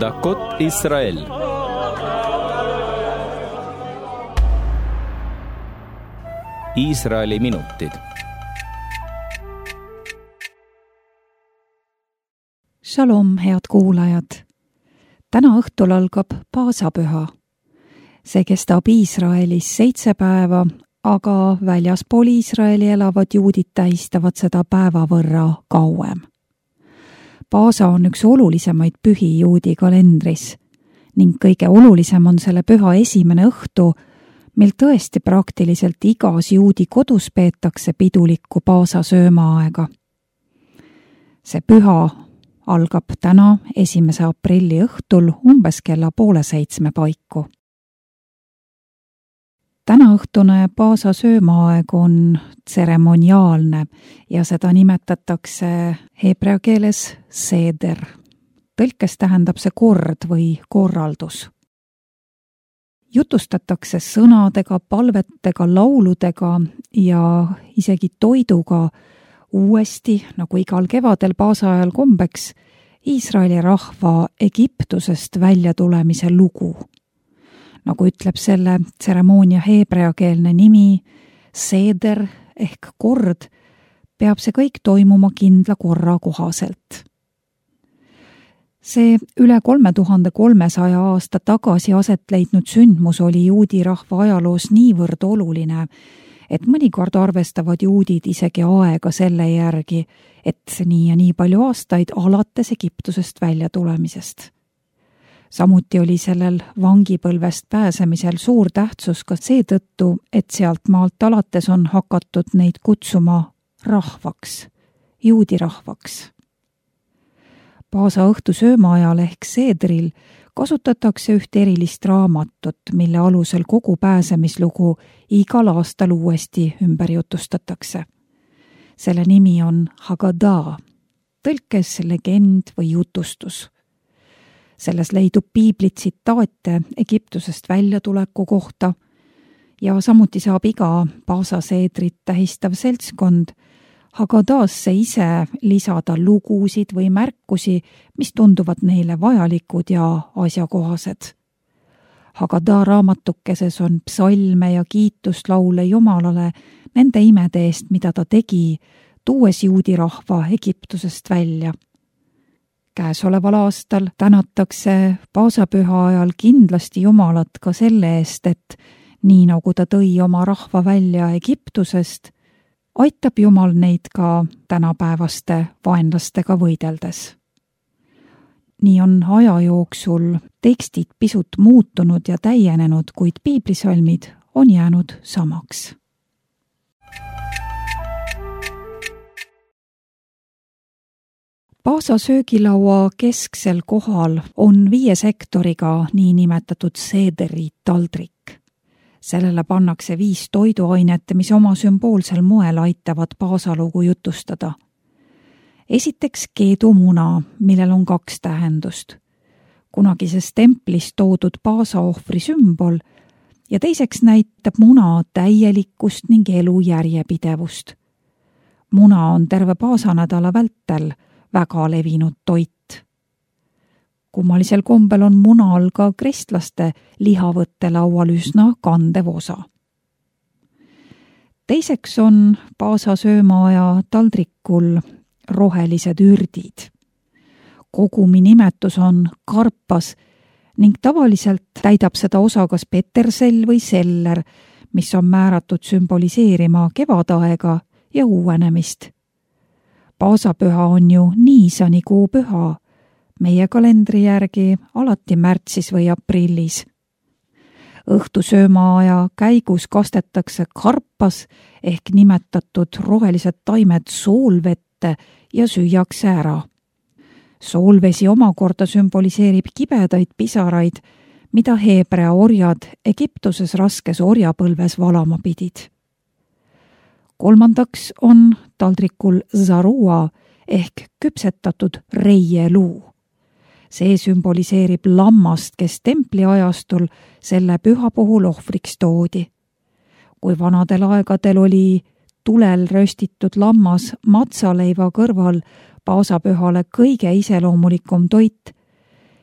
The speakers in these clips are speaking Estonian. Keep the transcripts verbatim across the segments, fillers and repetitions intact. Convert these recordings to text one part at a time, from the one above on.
דקות ישראל. Iisraeli minutid. Shalom, head kuulajad! Täna õhtul algab paasapüha. See kestab Iisraelis seitse päeva, aga väljaspool Iisraeli elavad juudid tähistavad seda päeva võrra kauem. Paasa on üks olulisemaid pühi juudi kalendris ning kõige olulisem on selle püha esimene õhtu, mil tõesti praktiliselt igas juudi kodus peetakse pidulikku paasa söömaaega. See püha algab täna esimese aprilli õhtul umbes kella poole seitsme paiku. Täna õhtune paasa söömaaeg on tseremoniaalne ja seda nimetatakse heebrea keeles seder. Tõlkes tähendab see kord või korraldus. Jutustatakse sõnadega, palvetega, lauludega ja isegi toiduga uuesti, nagu igal kevadel paasa ajal kombeks, Iisraeli rahva Egiptusest väljatulemise lugu. Nagu ütleb selle tseremoonia heebreakeelne nimi, seder ehk kord, peab see kõik toimuma kindla korra kohaselt. See üle kolme tuhande kolmesaja aasta tagasi aset leidnud sündmus oli juudi rahva ajaloos niivõrd oluline, et mõnikord arvestavad juudid isegi aega selle järgi, et nii ja nii palju aastaid alates Egiptusest välja tulemisest. Samuti oli sellel vangipõlvest pääsemisel suur tähtsus ka seetõttu, et sealt maalt alates on hakatud neid kutsuma rahvaks, juudi rahvaks. Paasa õhtu söömaajal ehk seedril kasutatakse üht erilist raamatut, mille alusel kogu pääsemislugu igal aastal uuesti ümber jutustatakse. Selle nimi on Haggadah, tõlkes legend või jutustus. Selles leidub piibli tsitaate Egiptusest väljatuleku kohta ja samuti saab iga paasa seedrit tähistav seltskond Haggadasse ise lisada lugusid või märkusi, mis tunduvad neile vajalikud ja asjakohased. Haggadah raamatukeses on psalme ja kiituslaule Jumalale nende imede eest, mida ta tegi, tuues juudi rahva Egiptusest välja. Käesoleval aastal tänatakse paasapüha ajal kindlasti Jumalat ka selle eest, et nii nagu ta tõi oma rahva välja Egiptusest, aitab Jumal neid ka tänapäevaste vaenlastega võideldes. Nii on aja jooksul tekstid pisut muutunud ja täienenud, kuid piiblisalmid on jäänud samaks. Paasa söögilaua kesksel kohal on viie sektoriga nii nimetatud seederi taldrik. Sellele pannakse viis toiduainet, mis oma sümboolsel moel aitavad paasalugu jutustada. Esiteks keedumuna, millel on kaks tähendust. Kunagises templis toodud paasaohvri sümbol ja teiseks näitab muna täielikkust ning elu järjepidevust. Muna on terve paasanädala vältel väga levinud toit. Kummalisel kombel on muna all ka kristlaste lihavõttelaual üsna kandev osa. Teiseks on paasa söömaaja taldrikul rohelised ürdid. Kogumi nimetus on karpas ning tavaliselt täidab seda osa kas petersell või seller, mis on määratud sümboliseerima kevadaega ja uuenemist. Paasapüha on ju niisani kuu püha, meie kalendri järgi alati märtsis või aprillis. Õhtusöömaaja käigus kastetakse karpas ehk nimetatud rohelised taimed soolvette ja süüakse ära. Soolvesi omakorda sümboliseerib kibedaid pisaraid, mida heebrea orjad Egiptuses raskes orjapõlves valama pidid. Kolmandaks on taldrikul zarua ehk küpsetatud reieluu. See sümboliseerib lammast, kes templi ajastul selle püha puhul ohvriks toodi. Kui vanadel aegadel oli tulel röstitud lammas matsaleiva kõrval paasapühale kõige iseloomulikum toit,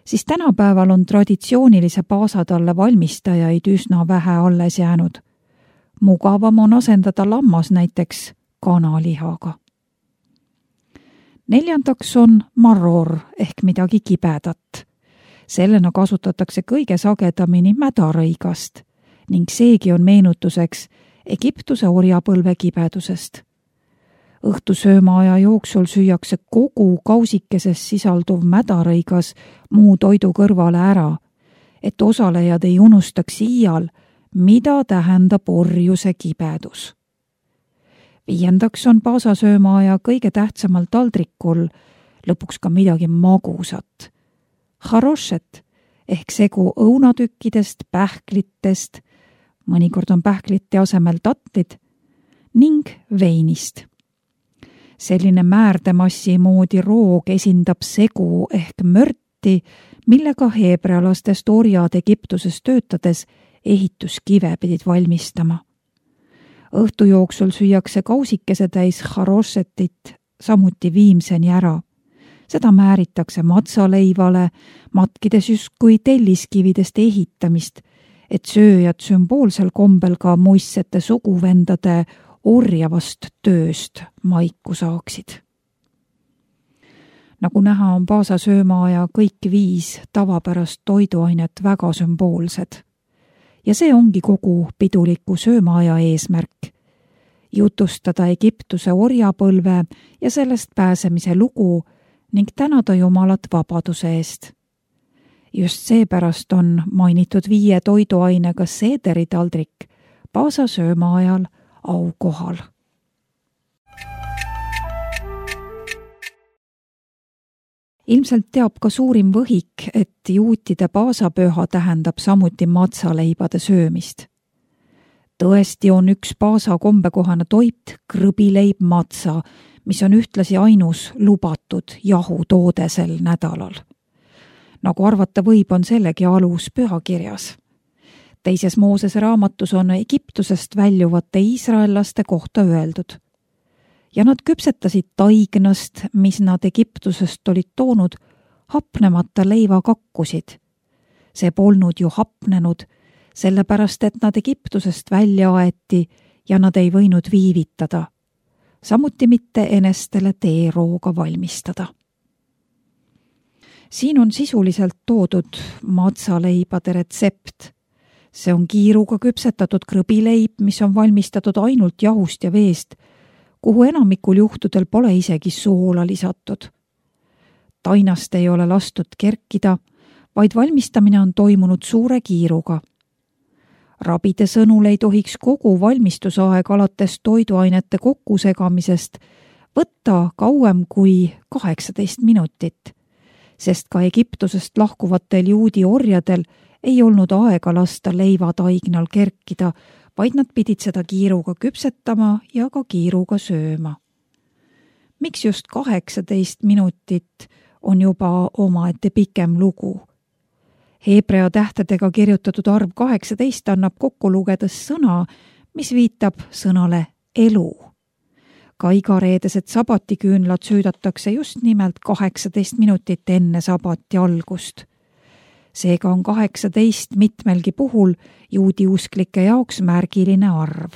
siis tänapäeval on traditsioonilise paasatalle valmistajaid üsna vähe alles jäänud. Mugavam on asendada lammas näiteks kanalihaga. Neljandaks on maror ehk midagi kibedat. Sellena kasutatakse kõige sagedamini mädarõigast ning seegi on meenutuseks Egiptuse orjapõlve kibedusest. Õhtusöömaaja jooksul süüakse kogu kausikeses sisalduv mädarõigas muu toidu kõrvale ära, et osalejad ei unustaks iial, mida tähendab orjuse kibedus. Viiendaks on paasasöömaaja kõige tähtsamal taldrikul lõpuks ka midagi magusat. Haroshet ehk segu õunatükkidest, pähklitest, mõnikord on pähklite asemel tatlid, ning veinist. Selline määrdemassi moodi roog esindab segu ehk mörti, millega heebrealastest orjad Egiptuses töötades ehituskive pidid valmistama. Õhtu jooksul süüakse kausikese täis haroshetit samuti viimseni ära. Seda määritakse matsaleivale, matkides justkui telliskividest ehitamist, et sööjad sümboolsel kombel ka muistsete suguvendade orjavast tööst maiku saaksid. Nagu näha, on paasasöömaaja kõik viis tavapärast toiduainet väga sümboolsed. Ja see ongi kogu piduliku söömaaja eesmärk. Jutustada Egiptuse orjapõlve ja sellest pääsemise lugu ning tänada Jumalat vabaduse eest. Just seepärast on mainitud viie toiduainega seederitaldrik paasasöömaajal aukohal. Ilmselt teab ka suurim võhik, et juutide paasapüha tähendab samuti matsaleibade söömist. Tõesti on üks paasa kombekohane toit krõbileib matsa, mis on ühtlasi ainus lubatud jahutoode sel nädalal. Nagu arvata võib, on sellegi alus pühakirjas. Teises Moosese raamatus on Egiptusest väljuvate iisraellaste kohta öeldud. Ja nad küpsetasid taignast, mis nad Egiptusest olid toonud, hapnemata leivakakkusid. See polnud ju hapnenud, sellepärast et nad Egiptusest välja aeti ja nad ei võinud viivitada. Samuti mitte enestele teerooga valmistada. Siin on sisuliselt toodud matsaleibade retsept. See on kiiruga küpsetatud krõbileib, mis on valmistatud ainult jahust ja veest, kuhu enamikul juhtudel pole isegi soola lisatud. Tainast ei ole lastud kerkida, vaid valmistamine on toimunud suure kiiruga. Rabide sõnul ei tohiks kogu valmistusaeg alates toiduainete kokkusegamisest võtta kauem kui kaheksateist minutit, sest ka Egiptusest lahkuvatel juudi orjadel ei olnud aega lasta leiva taignal kerkida, vaid nad pidid seda kiiruga küpsetama ja ka kiiruga sööma. Miks just kaheksateist minutit on juba omaette pikem lugu? Heebrea tähtedega kirjutatud arv kaheksateist annab kokku lugedes sõna, mis viitab sõnale elu. Ka igareedesed sabatiküünlad süüdatakse just nimelt kaheksateist minutit enne sabati algust. Seega on kaheksateist mitmelgi puhul juudi usklike jaoks märgiline arv.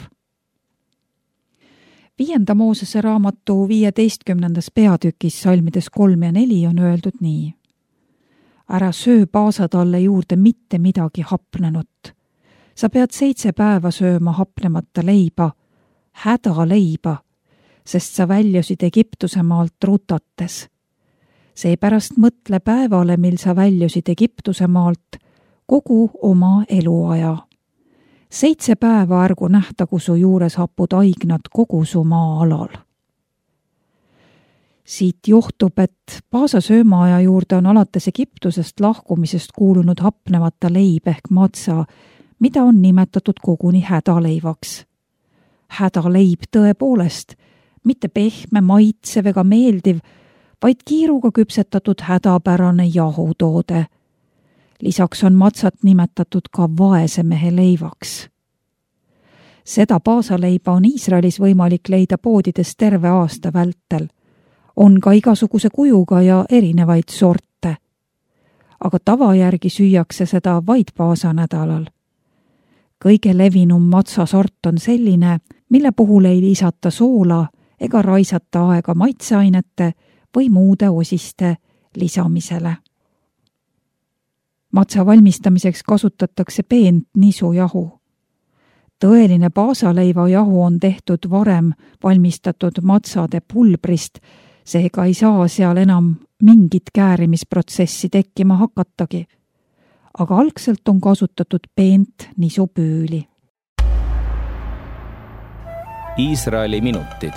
Viienda Moosese raamatu viieteistkümnendas peatükis salmides kolm ja neli on öeldud nii. Ära söö paasatalle juurde mitte midagi hapnenut. Sa pead seitse päeva sööma hapnemata leiba, hädaleiba, sest sa väljusid Egiptuse maalt rutates. Seepärast mõtle päevale, mil sa väljusid Egiptuse maalt kogu oma eluaja. Seitse päeva ärgu nähtagu su juures hapud aignad kogu su maa-alal. Siit johtub, et paasasöömaaja juurde on alates Egiptusest lahkumisest kuulunud hapnemata leib ehk matsa, mida on nimetatud koguni hädaleivaks. Hädaleib tõepoolest, mitte pehme, maitsev ega meeldiv, vaid kiiruga küpsetatud hädapärane jahutoode. Lisaks on matsat nimetatud ka vaese mehe leivaks. Seda paasaleiba on Iisraelis võimalik leida poodides terve aasta vältel. On ka igasuguse kujuga ja erinevaid sorte. aga tavajärgi süüakse seda vaid paasa nädalal. Kõige levinum matsasort on selline, mille puhul ei lisata soola ega raisata aega maitseainete või muude osiste lisamisele. Matsa valmistamiseks kasutatakse peent nisujahu. Tõeline paasaleivajahu on tehtud varem valmistatud matsade pulbrist, seega ei saa seal enam mingit käärimisprotsessi tekkima hakatagi. Aga algselt on kasutatud peent nisupüüli. Iisraeli minutid.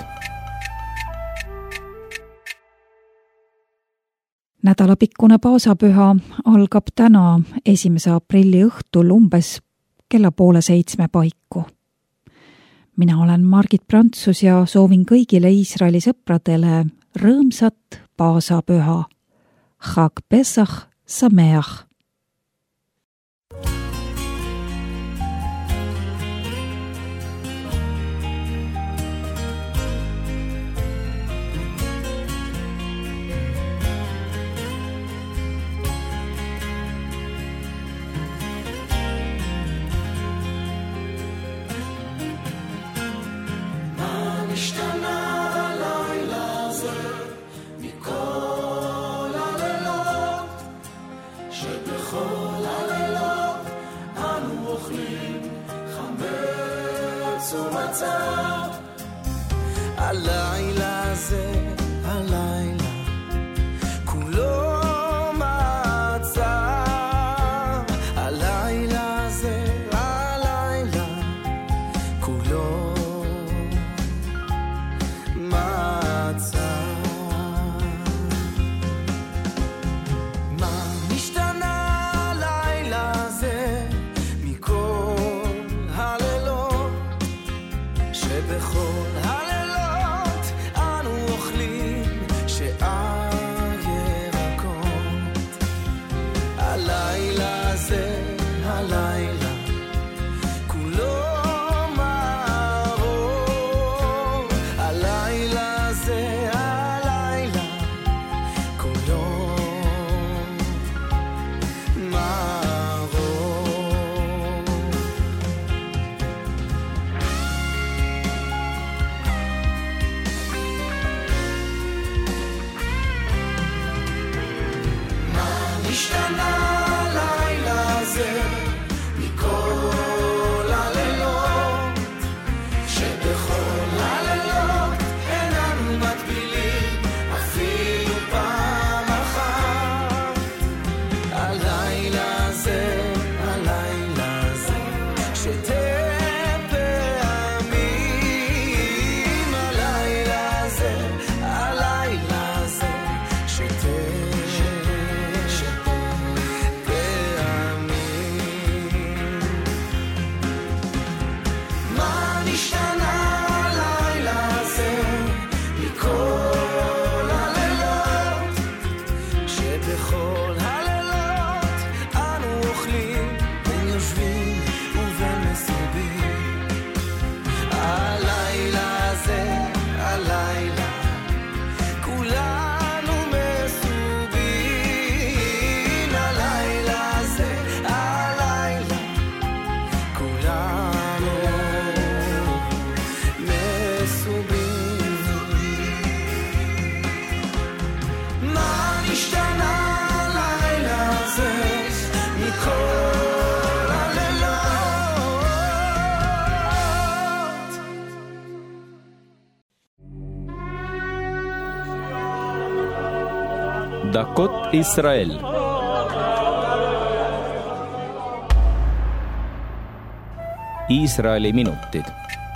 Nädalapikkune paasapüha algab täna esimese aprilli õhtul umbes kella poole seitsme paiku. Mina olen Margit Prantsus ja soovin kõigile Iisraeli sõpradele rõõmsat paasapüha. Chag Pesach Sameach. הלילה זה, הלילה כולו מצה. הלילה זה, הלילה כולו מצה. מה משתנה הלילה זה מכל הלילות, שבכל הלילות אנו אוכלים שאר ירקות. הלילה זה, הלילה כולו מרור. הלילה זה, הלילה כולו מרור. השתנה הלילה זה מכל הלילות, שבכל הלילות איננו מטבילים אפילו פעם אחת. הלילה זה, הלילה זה שתי פעמים. הלילה זה, הלילה זה שתי דקות ישראל. Iisraeli minutid.